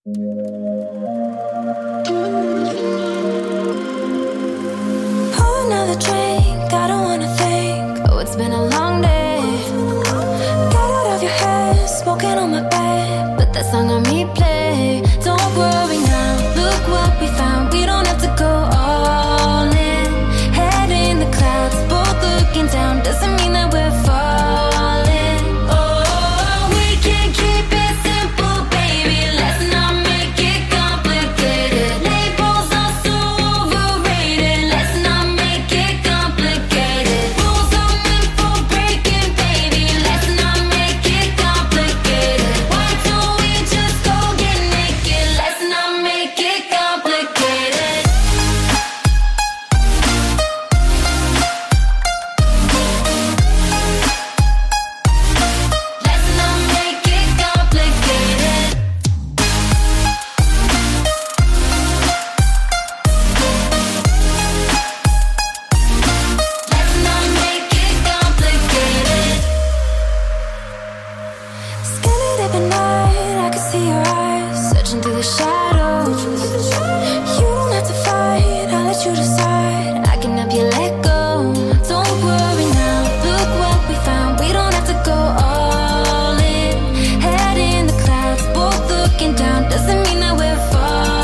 Pour another drink, I don't wanna think. Oh, it's been a long day. Get out of your head, smoking on my bed, but that song on me play. Don't worry now, look what we found. We don't have to go all in. Head in the clouds, both looking down. Doesn't mean that we're falling. Oh, we can keep it simple, baby. Let's not make it complicated. Labels are so overrated. Let's not make it complicated. Rules are meant for breaking, baby. Let's not make it complicated. Why don't we just go get naked? Let's not make it complicated. Let's not make it complicated. Let's not make it complicated. Skinny dipping night, I can see your eyes searching through the shadows. You don't have to fight, I'll let you decide. I can help you let go. Don't worry now, look what we found. We don't have to go all in. Head in the clouds, both looking down. Doesn't mean that we're falling.